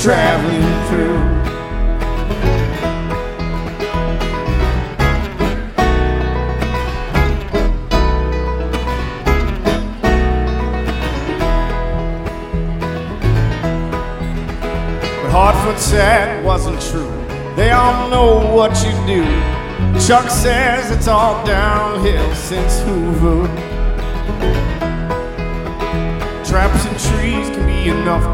traveling through. But Hartford said wasn't true. They all know what you do. Chuck says it's all downhill since Hoover. Traps and trees can be enough